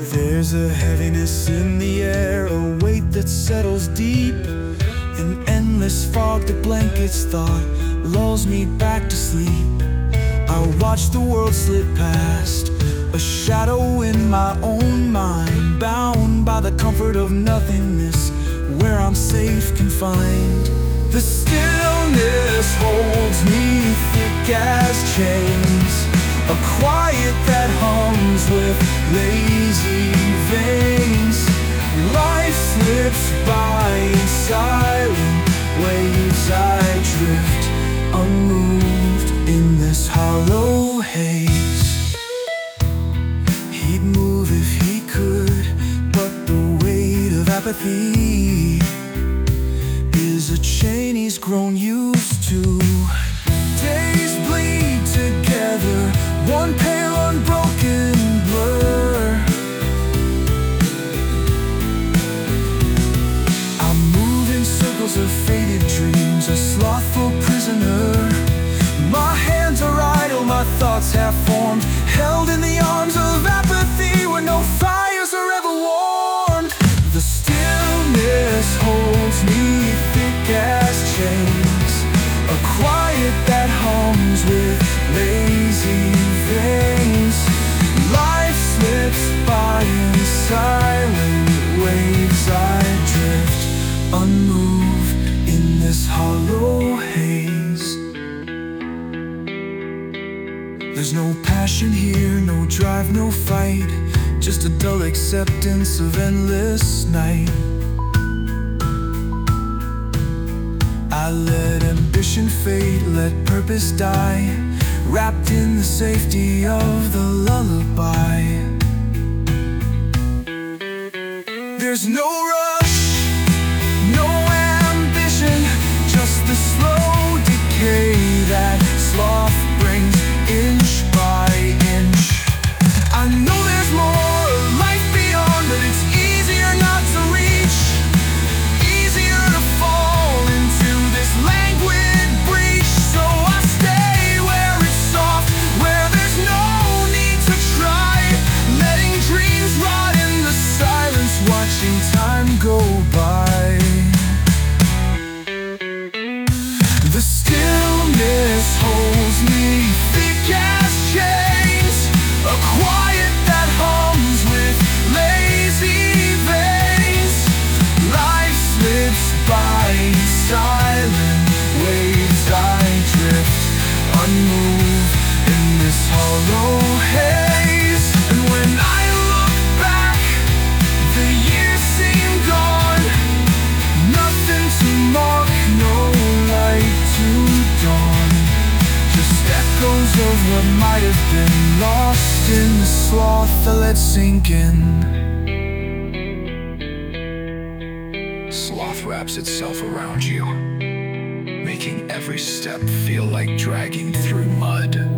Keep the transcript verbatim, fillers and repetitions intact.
There's a heaviness in the air, a weight that settles deep, an endless fog that blankets thought, lulls me back to sleep. I watch the world slip past, a shadow in my own mind, bound by the comfort of nothingness, where I'm safe confined. The stillness holds me thick as chains, a quiet that hums with lazy veins. Life slips by in silent waves. I drift unmoved in this hollow haze. He'd move if he could, but the weight of apathy is a chain he's grown used to. Days bleed together, one pale unbroken blur. I move in circles of faded dreams, a slothful prisoner. My hands are idle, my thoughts half formed, held in the arms of apathy where no fires are ever warmed. The stillness holds me thick as chains, a quiet that hums with lazy veins. Life slips by in silent waves. I drift unmoved in this hollow haze. There's no passion here, no drive, no fight, just a dull acceptance of endless night. I let ambition fade, let purpose die, wrapped in the safety of the lullaby. There's no rush, no ambition, just the slow decay that sloth brings inch by inch. I know there's more life beyond, but it's easier not to reach, easier to fall into this languid breach. So I stay where it's soft, where there's no need to try, letting dreams rot in the silence, watching time go by. The stillness holds me thick as chains, a quiet that hums with lazy veins. Life slips by in silent waves. I drift unmoved in this hollow haze. And when I look back, the years seem gone, nothing to mark, no light to dawn, just echoes of what might have been, lost in the sloth that let sink in. Sloth wraps itself around you, making every step feel like dragging through mud.